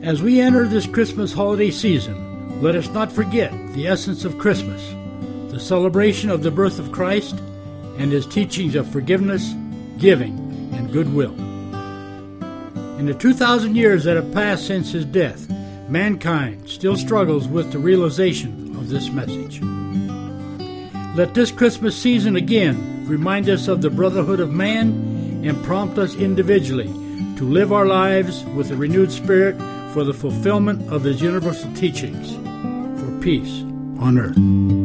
As we enter this Christmas holiday season, let us not forget the essence of Christmas, the celebration of the birth of Christ and his teachings of forgiveness, giving, and goodwill. In the 2,000 years that have passed since his death, mankind still struggles with the realization of this message. Let this Christmas season again remind us of the brotherhood of man and prompt us individually to live our lives with a renewed spirit for the fulfillment of his universal teachings for peace on earth.